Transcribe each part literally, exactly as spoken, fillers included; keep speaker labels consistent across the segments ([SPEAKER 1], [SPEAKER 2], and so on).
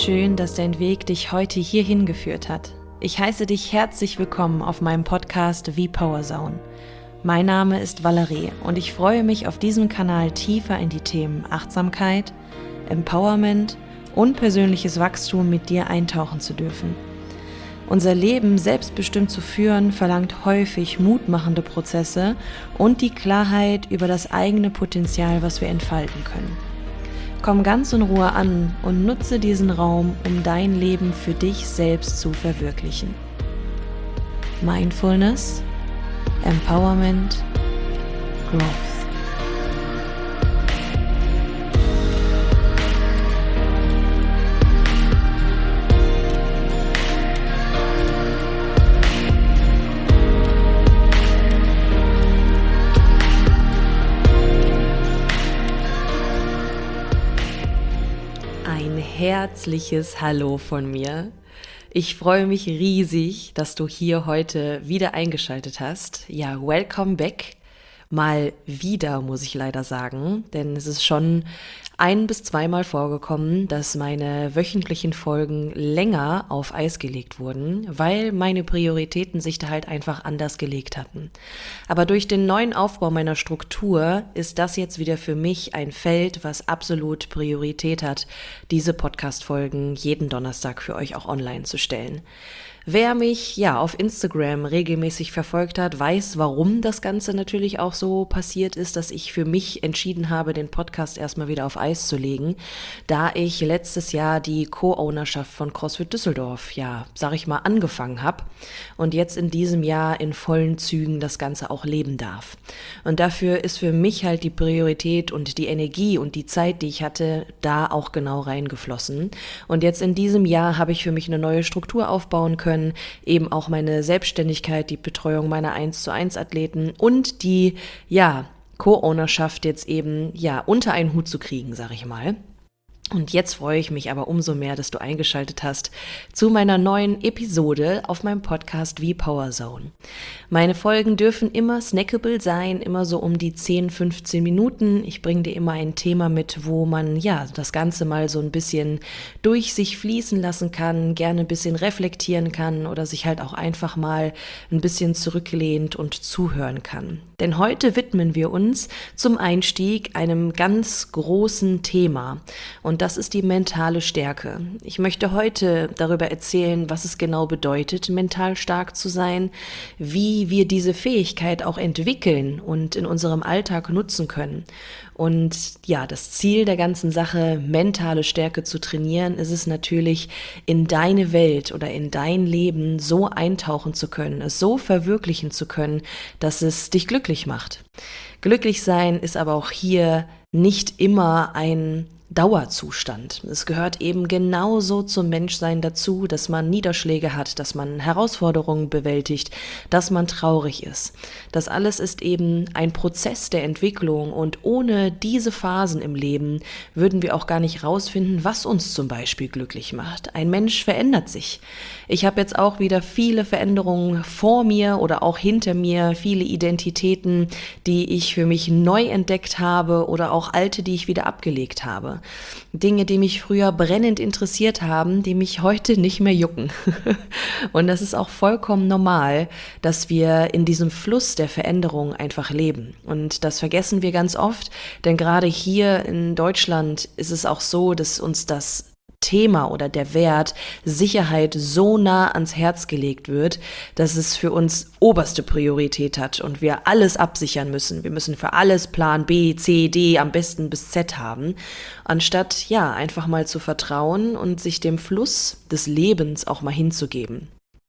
[SPEAKER 1] schön, dass dein Weg dich heute hierhin geführt hat. Ich heiße dich herzlich willkommen auf meinem Podcast V-Power Zone. Mein Name ist Valerie und ich freue mich, auf diesem Kanal tiefer in die Themen Achtsamkeit, Empowerment und persönliches Wachstum mit dir eintauchen zu dürfen. Unser Leben selbstbestimmt zu führen, verlangt häufig mutmachende Prozesse und die Klarheit über das eigene Potenzial, was wir entfalten können. Komm ganz in Ruhe an und nutze diesen Raum, um dein Leben für dich selbst zu verwirklichen. Mindfulness, Empowerment, Growth. Ein herzliches Hallo von mir. Ich freue mich riesig, dass du hier heute wieder eingeschaltet hast. Ja, welcome back. Mal wieder, muss ich leider sagen, denn es ist schon ein- bis zweimal vorgekommen, dass meine wöchentlichen Folgen länger auf Eis gelegt wurden, weil meine Prioritäten sich da halt einfach anders gelegt hatten. Aber durch den neuen Aufbau meiner Struktur ist das jetzt wieder für mich ein Feld, was absolut Priorität hat, diese Podcast-Folgen jeden Donnerstag für euch auch online zu stellen. Wer mich ja auf Instagram regelmäßig verfolgt hat, weiß, warum das Ganze natürlich auch so passiert ist, dass ich für mich entschieden habe, den Podcast erstmal wieder auf Eis zu legen, da ich letztes Jahr die Co-Ownerschaft von CrossFit Düsseldorf, ja, sag ich mal, angefangen habe und jetzt in diesem Jahr in vollen Zügen das Ganze auch leben darf. Und dafür ist für mich halt die Priorität und die Energie und die Zeit, die ich hatte, da auch genau reingeflossen. Und jetzt in diesem Jahr habe ich für mich eine neue Struktur aufbauen können, eben auch meine Selbstständigkeit, die Betreuung meiner eins zu eins Athleten und die, ja, Co-Ownerschaft jetzt eben, ja, unter einen Hut zu kriegen, sag ich mal. Und jetzt freue ich mich aber umso mehr, dass du eingeschaltet hast zu meiner neuen Episode auf meinem Podcast V-Power Zone. Meine Folgen dürfen immer snackable sein, immer so um die zehn, fünfzehn Minuten. Ich bringe dir immer ein Thema mit, wo man ja das Ganze mal so ein bisschen durch sich fließen lassen kann, gerne ein bisschen reflektieren kann oder sich halt auch einfach mal ein bisschen zurücklehnt und zuhören kann. Denn heute widmen wir uns zum Einstieg einem ganz großen Thema und das ist die mentale Stärke. Ich möchte heute darüber erzählen, was es genau bedeutet, mental stark zu sein, wie wir diese Fähigkeit auch entwickeln und in unserem Alltag nutzen können. Und ja, das Ziel der ganzen Sache, mentale Stärke zu trainieren, ist es natürlich, in deine Welt oder in dein Leben so eintauchen zu können, es so verwirklichen zu können, dass es dich glücklich macht. Glücklich sein ist aber auch hier nicht immer ein Dauerzustand. Es gehört eben genauso zum Menschsein dazu, dass man Niederschläge hat, dass man Herausforderungen bewältigt, dass man traurig ist. Das alles ist eben ein Prozess der Entwicklung und ohne diese Phasen im Leben würden wir auch gar nicht rausfinden, was uns zum Beispiel glücklich macht. Ein Mensch verändert sich. Ich habe jetzt auch wieder viele Veränderungen vor mir oder auch hinter mir, viele Identitäten, die ich für mich neu entdeckt habe oder auch alte, die ich wieder abgelegt habe. Dinge, die mich früher brennend interessiert haben, die mich heute nicht mehr jucken. Und das ist auch vollkommen normal, dass wir in diesem Fluss der Veränderung einfach leben. Und das vergessen wir ganz oft, denn gerade hier in Deutschland ist es auch so, dass uns das Thema oder der Wert Sicherheit so nah ans Herz gelegt wird, dass es für uns oberste Priorität hat und wir alles absichern müssen. Wir müssen für alles Plan B, C, D, am besten bis Z haben, anstatt ja einfach mal zu vertrauen und sich dem Fluss des Lebens auch mal hinzugeben.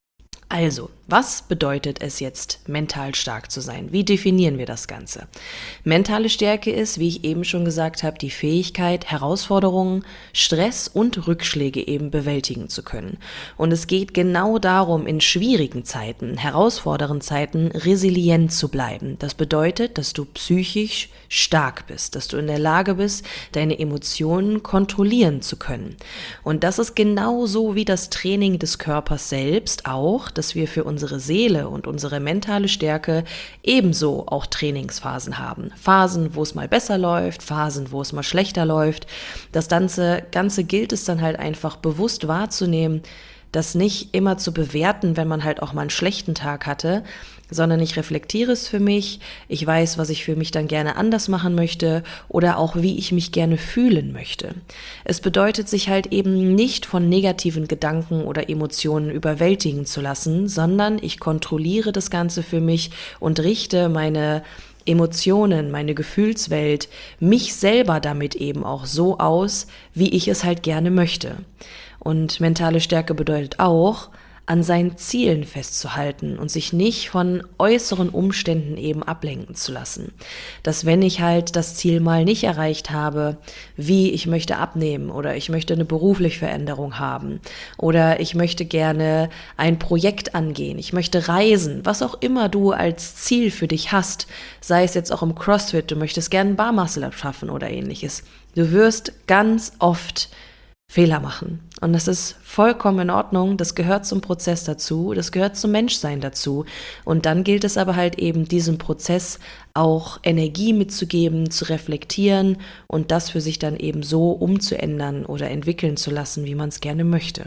[SPEAKER 1] Also, was bedeutet es jetzt, mental stark zu sein? Wie definieren wir das Ganze? Mentale Stärke ist, wie ich eben schon gesagt habe, die Fähigkeit, Herausforderungen, Stress und Rückschläge eben bewältigen zu können. Und es geht genau darum, in schwierigen Zeiten, herausfordernden Zeiten resilient zu bleiben. Das bedeutet, dass du psychisch stark bist, dass du in der Lage bist, deine Emotionen kontrollieren zu können. Und das ist genauso wie das Training des Körpers selbst auch, dass wir für unsere Seele und unsere mentale Stärke ebenso auch Trainingsphasen haben. Phasen, wo es mal besser läuft, Phasen, wo es mal schlechter läuft. Das Ganze, Ganze gilt es dann halt einfach bewusst wahrzunehmen, das nicht immer zu bewerten, wenn man halt auch mal einen schlechten Tag hatte, sondern ich reflektiere es für mich, ich weiß, was ich für mich dann gerne anders machen möchte oder auch, wie ich mich gerne fühlen möchte. Es bedeutet, sich halt eben nicht von negativen Gedanken oder Emotionen überwältigen zu lassen, sondern ich kontrolliere das Ganze für mich und richte meine Emotionen, meine Gefühlswelt, mich selber damit eben auch so aus, wie ich es halt gerne möchte. Und mentale Stärke bedeutet auch, an seinen Zielen festzuhalten und sich nicht von äußeren Umständen eben ablenken zu lassen. Dass wenn ich halt das Ziel mal nicht erreicht habe, wie ich möchte abnehmen oder ich möchte eine berufliche Veränderung haben oder ich möchte gerne ein Projekt angehen, ich möchte reisen, was auch immer du als Ziel für dich hast, sei es jetzt auch im CrossFit, du möchtest gerne ein Barmuscle-Up schaffen oder ähnliches. Du wirst ganz oft Fehler machen. Und das ist vollkommen in Ordnung, das gehört zum Prozess dazu, das gehört zum Menschsein dazu. Und dann gilt es aber halt eben, diesem Prozess auch Energie mitzugeben, zu reflektieren und das für sich dann eben so umzuändern oder entwickeln zu lassen, wie man es gerne möchte.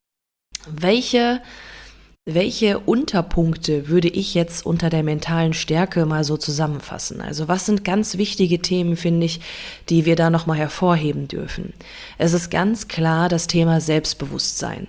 [SPEAKER 1] Welche Welche Unterpunkte würde ich jetzt unter der mentalen Stärke mal so zusammenfassen? Also was sind ganz wichtige Themen, finde ich, die wir da nochmal hervorheben dürfen? Es ist ganz klar das Thema Selbstbewusstsein.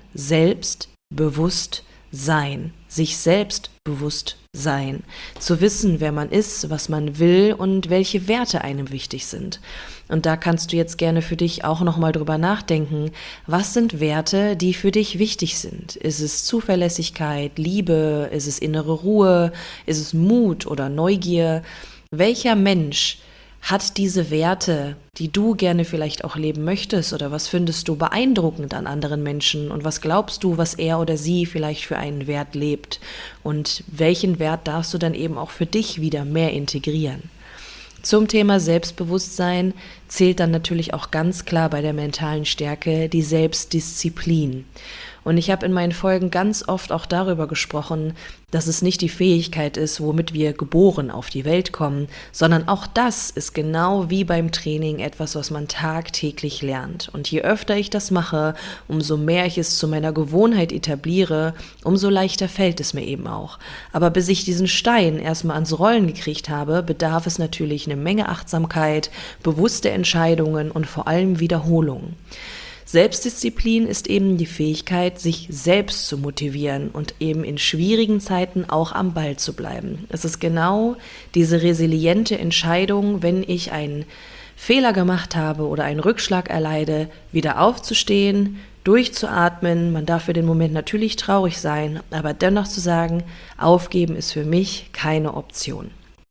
[SPEAKER 1] Selbstbewusstsein. Sich selbst bewusst sein. Zu wissen, wer man ist, was man will und welche Werte einem wichtig sind. Und da kannst du jetzt gerne für dich auch nochmal drüber nachdenken, was sind Werte, die für dich wichtig sind? Ist es Zuverlässigkeit, Liebe, ist es innere Ruhe, ist es Mut oder Neugier? Welcher Mensch hat diese Werte, die du gerne vielleicht auch leben möchtest, oder was findest du beeindruckend an anderen Menschen und was glaubst du, was er oder sie vielleicht für einen Wert lebt und welchen Wert darfst du dann eben auch für dich wieder mehr integrieren? Zum Thema Selbstbewusstsein zählt dann natürlich auch ganz klar bei der mentalen Stärke die Selbstdisziplin. Und ich habe in meinen Folgen ganz oft auch darüber gesprochen, dass es nicht die Fähigkeit ist, womit wir geboren auf die Welt kommen, sondern auch das ist genau wie beim Training etwas, was man tagtäglich lernt. Und je öfter ich das mache, umso mehr ich es zu meiner Gewohnheit etabliere, umso leichter fällt es mir eben auch. Aber bis ich diesen Stein erstmal ans Rollen gekriegt habe, bedarf es natürlich eine Menge Achtsamkeit, bewusste Entscheidungen und vor allem Wiederholungen. Selbstdisziplin ist eben die Fähigkeit, sich selbst zu motivieren und eben in schwierigen Zeiten auch am Ball zu bleiben. Es ist genau diese resiliente Entscheidung, wenn ich einen Fehler gemacht habe oder einen Rückschlag erleide, wieder aufzustehen, durchzuatmen. Man darf für den Moment natürlich traurig sein, aber dennoch zu sagen, aufgeben ist für mich keine Option.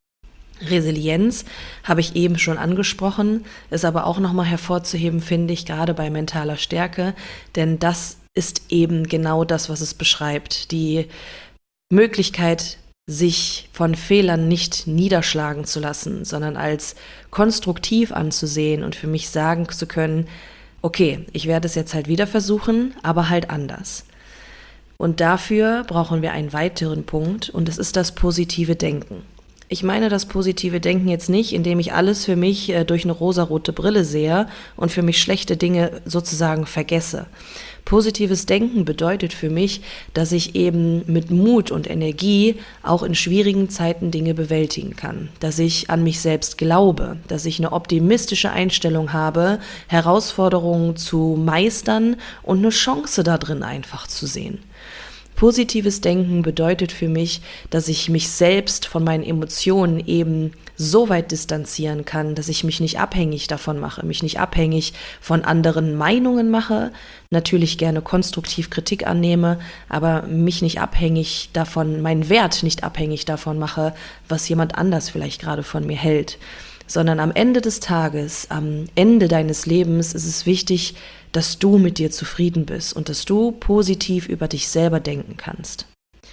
[SPEAKER 1] Resilienz habe ich eben schon angesprochen, ist aber auch nochmal hervorzuheben, finde ich, gerade bei mentaler Stärke, denn das ist eben genau das, was es beschreibt. Die Möglichkeit, sich von Fehlern nicht niederschlagen zu lassen, sondern als konstruktiv anzusehen und für mich sagen zu können, okay, ich werde es jetzt halt wieder versuchen, aber halt anders. Und dafür brauchen wir einen weiteren Punkt und das ist das positive Denken. Ich meine das positive Denken jetzt nicht, indem ich alles für mich äh, durch eine rosarote Brille sehe und für mich schlechte Dinge sozusagen vergesse. Positives Denken bedeutet für mich, dass ich eben mit Mut und Energie auch in schwierigen Zeiten Dinge bewältigen kann. Dass ich an mich selbst glaube, dass ich eine optimistische Einstellung habe, Herausforderungen zu meistern und eine Chance da drin einfach zu sehen. Positives Denken bedeutet für mich, dass ich mich selbst von meinen Emotionen eben so weit distanzieren kann, dass ich mich nicht abhängig davon mache, mich nicht abhängig von anderen Meinungen mache, natürlich gerne konstruktiv Kritik annehme, aber mich nicht abhängig davon, meinen Wert nicht abhängig davon mache, was jemand anders vielleicht gerade von mir hält. Sondern am Ende des Tages, am Ende deines Lebens ist es wichtig, dass du mit dir zufrieden bist und dass du positiv über dich selber denken kannst.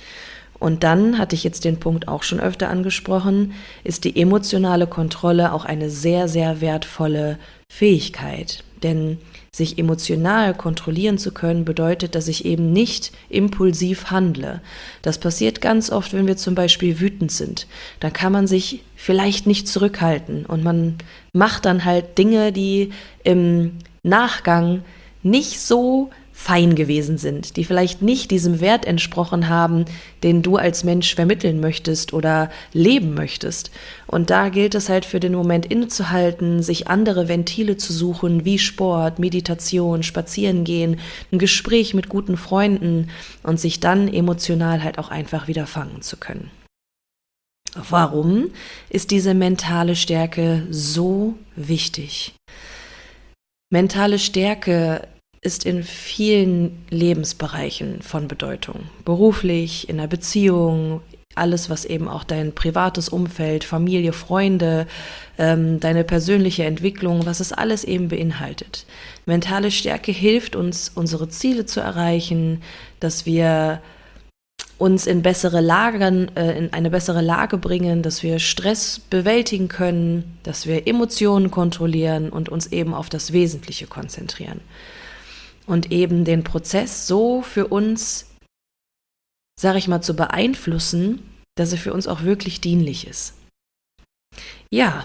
[SPEAKER 1] Und dann, hatte ich jetzt den Punkt auch schon öfter angesprochen, ist die emotionale Kontrolle auch eine sehr, sehr wertvolle Fähigkeit. Denn sich emotional kontrollieren zu können, bedeutet, dass ich eben nicht impulsiv handle. Das passiert ganz oft, wenn wir zum Beispiel wütend sind. Dann kann man sich vielleicht nicht zurückhalten und man macht dann halt Dinge, die im Nachgang nicht so fein gewesen sind, die vielleicht nicht diesem Wert entsprochen haben, den du als Mensch vermitteln möchtest oder leben möchtest. Und da gilt es halt für den Moment innezuhalten, sich andere Ventile zu suchen, wie Sport, Meditation, Spazierengehen, ein Gespräch mit guten Freunden und sich dann emotional halt auch einfach wieder fangen zu können. Warum ist diese mentale Stärke so wichtig? Mentale Stärke ist in vielen Lebensbereichen von Bedeutung. Beruflich, in der Beziehung, alles, was eben auch dein privates Umfeld, Familie, Freunde, ähm, deine persönliche Entwicklung, was es alles eben beinhaltet. Mentale Stärke hilft uns, unsere Ziele zu erreichen, dass wir uns in bessere Lagen, äh, in eine bessere Lage bringen, dass wir Stress bewältigen können, dass wir Emotionen kontrollieren und uns eben auf das Wesentliche konzentrieren. Und eben den Prozess so für uns, sag ich mal, zu beeinflussen, dass er für uns auch wirklich dienlich ist. Ja,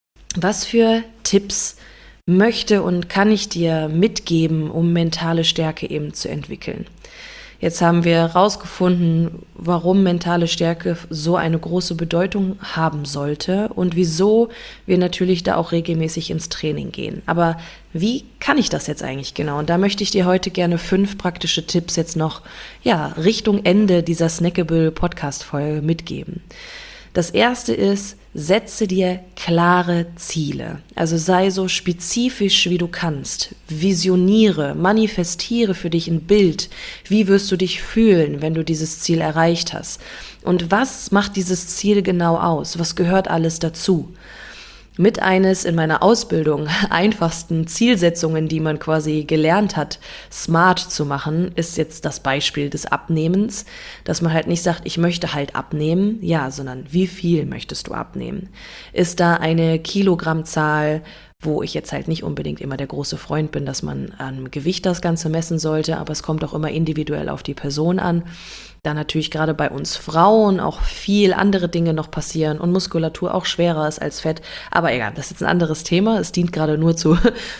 [SPEAKER 1] was für Tipps möchte und kann ich dir mitgeben, um mentale Stärke eben zu entwickeln? Jetzt haben wir herausgefunden, warum mentale Stärke so eine große Bedeutung haben sollte und wieso wir natürlich da auch regelmäßig ins Training gehen. Aber wie kann ich das jetzt eigentlich genau? Und da möchte ich dir heute gerne fünf praktische Tipps jetzt noch, ja, Richtung Ende dieser Snackable-Podcast-Folge mitgeben. Das erste ist, setze dir klare Ziele. Also sei so spezifisch, wie du kannst. Visioniere, manifestiere für dich ein Bild. Wie wirst du dich fühlen, wenn du dieses Ziel erreicht hast? Und was macht dieses Ziel genau aus? Was gehört alles dazu? Mit eines in meiner Ausbildung einfachsten Zielsetzungen, die man quasi gelernt hat, smart zu machen, ist jetzt das Beispiel des Abnehmens, dass man halt nicht sagt, ich möchte halt abnehmen, ja, sondern wie viel möchtest du abnehmen? Ist da eine Kilogrammzahl, wo ich jetzt halt nicht unbedingt immer der große Freund bin, dass man am Gewicht das Ganze messen sollte, aber es kommt auch immer individuell auf die Person an. Da natürlich gerade bei uns Frauen auch viel andere Dinge noch passieren und Muskulatur auch schwerer ist als Fett. Aber egal, das ist jetzt ein anderes Thema. Es dient gerade nur zur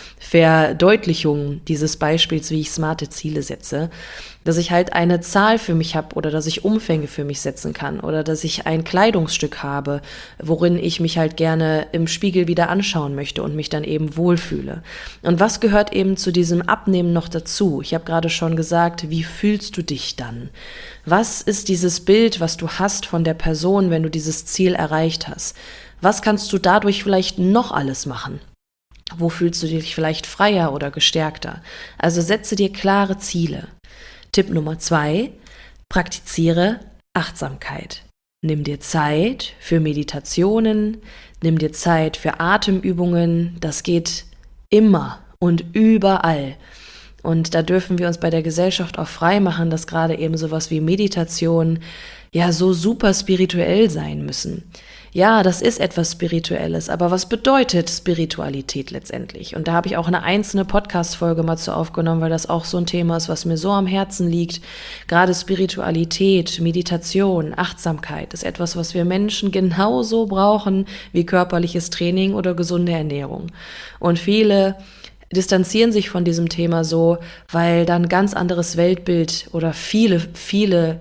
[SPEAKER 1] Verdeutlichung dieses Beispiels, wie ich smarte Ziele setze. Dass ich halt eine Zahl für mich habe oder dass ich Umfänge für mich setzen kann oder dass ich ein Kleidungsstück habe, worin ich mich halt gerne im Spiegel wieder anschauen möchte und mich dann eben wohlfühle. Und was gehört eben zu diesem Abnehmen noch dazu? Ich habe gerade schon gesagt, wie fühlst du dich dann? Was ist dieses Bild, was du hast von der Person, wenn du dieses Ziel erreicht hast? Was kannst du dadurch vielleicht noch alles machen? Wo fühlst du dich vielleicht freier oder gestärkter? Also setze dir klare Ziele. Tipp Nummer zwei, praktiziere Achtsamkeit. Nimm dir Zeit für Meditationen, nimm dir Zeit für Atemübungen. Das geht immer und überall. Und da dürfen wir uns bei der Gesellschaft auch frei machen, dass gerade eben sowas wie Meditation ja so super spirituell sein müssen. Ja, das ist etwas Spirituelles, aber was bedeutet Spiritualität letztendlich? Und da habe ich auch eine einzelne Podcast-Folge mal zu aufgenommen, weil das auch so ein Thema ist, was mir so am Herzen liegt. Gerade Spiritualität, Meditation, Achtsamkeit ist etwas, was wir Menschen genauso brauchen wie körperliches Training oder gesunde Ernährung. Und viele distanzieren sich von diesem Thema so, weil dann ganz anderes Weltbild oder viele, viele,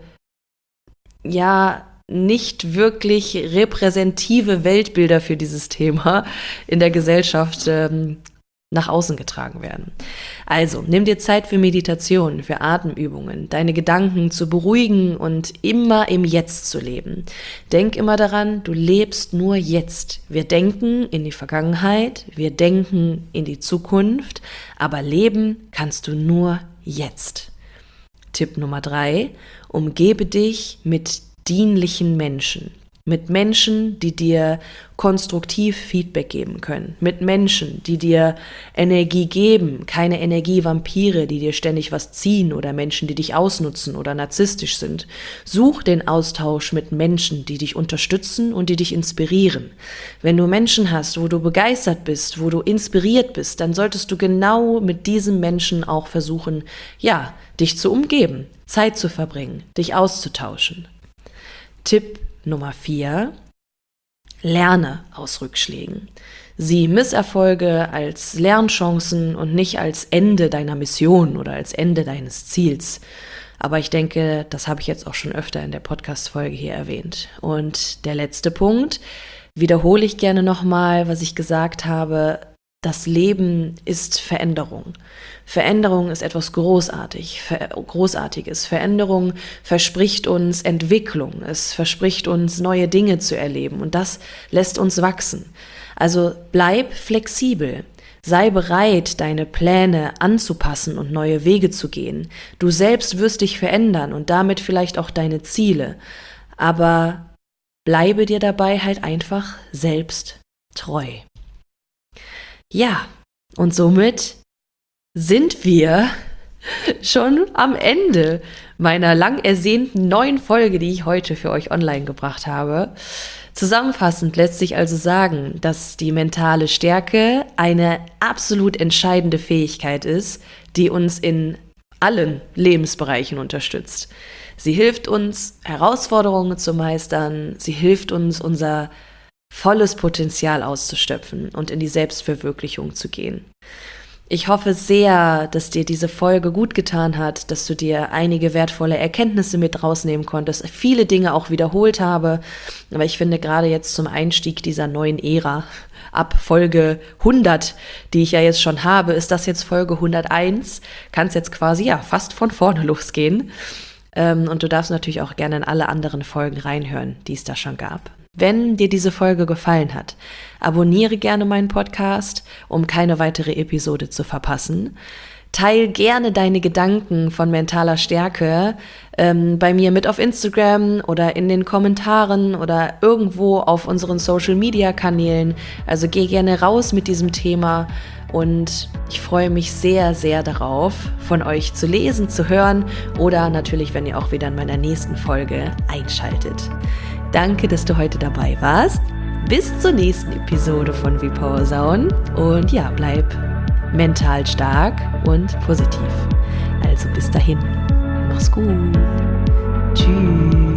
[SPEAKER 1] ja, nicht wirklich repräsentative Weltbilder für dieses Thema in der Gesellschaft ähm, nach außen getragen werden. Also, nimm dir Zeit für Meditation, für Atemübungen, deine Gedanken zu beruhigen und immer im Jetzt zu leben. Denk immer daran, du lebst nur jetzt. Wir denken in die Vergangenheit, wir denken in die Zukunft, aber leben kannst du nur jetzt. Tipp Nummer drei, umgebe dich mit dienlichen Menschen. Mit Menschen, die dir konstruktiv Feedback geben können. Mit Menschen, die dir Energie geben, keine Energievampire, die dir ständig was ziehen oder Menschen, die dich ausnutzen oder narzisstisch sind. Such den Austausch mit Menschen, die dich unterstützen und die dich inspirieren. Wenn du Menschen hast, wo du begeistert bist, wo du inspiriert bist, dann solltest du genau mit diesen Menschen auch versuchen, ja, dich zu umgeben, Zeit zu verbringen, dich auszutauschen. Tipp Nummer vier. Lerne aus Rückschlägen. Sieh Misserfolge als Lernchancen und nicht als Ende deiner Mission oder als Ende deines Ziels. Aber ich denke, das habe ich jetzt auch schon öfter in der Podcast-Folge hier erwähnt. Und der letzte Punkt, wiederhole ich gerne nochmal, was ich gesagt habe. Das Leben ist Veränderung. Veränderung ist etwas großartig, Ver- Großartiges. Veränderung verspricht uns Entwicklung. Es verspricht uns, neue Dinge zu erleben. Und das lässt uns wachsen. Also bleib flexibel. Sei bereit, deine Pläne anzupassen und neue Wege zu gehen. Du selbst wirst dich verändern und damit vielleicht auch deine Ziele. Aber bleibe dir dabei halt einfach selbst treu. Ja, und somit sind wir schon am Ende meiner lang ersehnten neuen Folge, die ich heute für euch online gebracht habe. Zusammenfassend lässt sich also sagen, dass die mentale Stärke eine absolut entscheidende Fähigkeit ist, die uns in allen Lebensbereichen unterstützt. Sie hilft uns, Herausforderungen zu meistern, sie hilft uns, unser volles Potenzial auszustöpfen und in die Selbstverwirklichung zu gehen. Ich hoffe sehr, dass dir diese Folge gut getan hat, dass du dir einige wertvolle Erkenntnisse mit rausnehmen konntest, viele Dinge auch wiederholt habe, aber ich finde gerade jetzt zum Einstieg dieser neuen Ära, ab Folge hundert, die ich ja jetzt schon habe, ist das jetzt Folge hunderteins, kann es jetzt quasi ja fast von vorne losgehen. Und du darfst natürlich auch gerne in alle anderen Folgen reinhören, die es da schon gab. Wenn dir diese Folge gefallen hat, abonniere gerne meinen Podcast, um keine weitere Episode zu verpassen. Teil gerne deine Gedanken von mentaler Stärke ähm, bei mir mit auf Instagram oder in den Kommentaren oder irgendwo auf unseren Social-Media-Kanälen. Also geh gerne raus mit diesem Thema und ich freue mich sehr, sehr darauf, von euch zu lesen, zu hören oder natürlich, wenn ihr auch wieder in meiner nächsten Folge einschaltet. Danke, dass du heute dabei warst. Bis zur nächsten Episode von V-Power Zone und ja, bleib mental stark und positiv. Also bis dahin. Mach's gut. Tschüss.